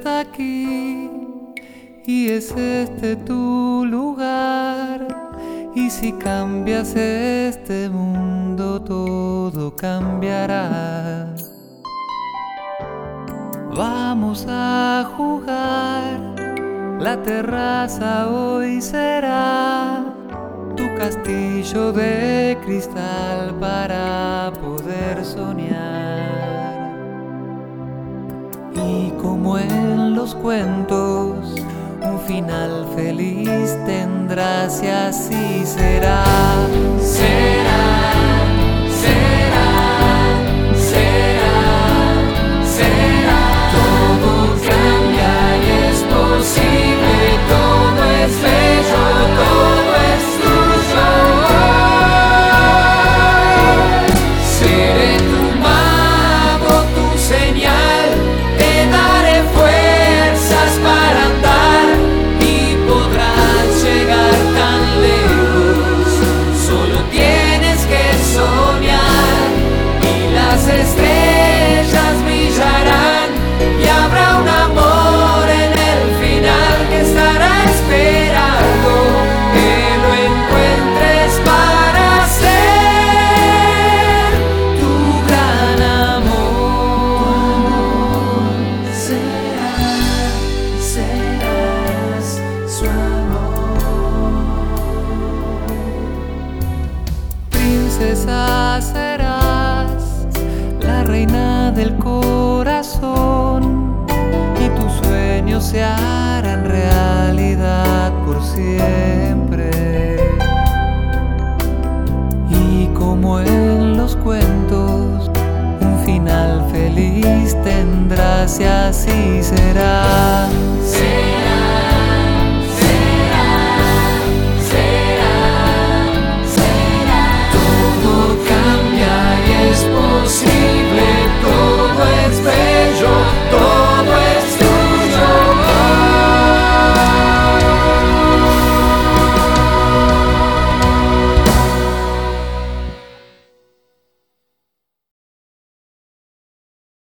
está aquí y es este tu lugar. Y si cambias este mundo, todo cambiará. Vamos a jugar, la terraza hoy será tu castillo de cristal para poder soñar. Y como en los cuentos, un final feliz tendrás y así será. Será, será, será, será. Todo cambia y es posible, todo es bello, todo es tuyo. Seré tu mago, tu señal, te daré fuerzas para andar y podrás llegar tan lejos. Solo tienes que soñar y las estrellas brillarán y habrá un amor en el final que estará esperando que lo encuentres para ser tu gran amor. Serás su amor. Princesa serás, la reina del corazón, y tus sueños se harán realidad por siempre. Y como en los cuentos, un final feliz tendrás y así será. Será.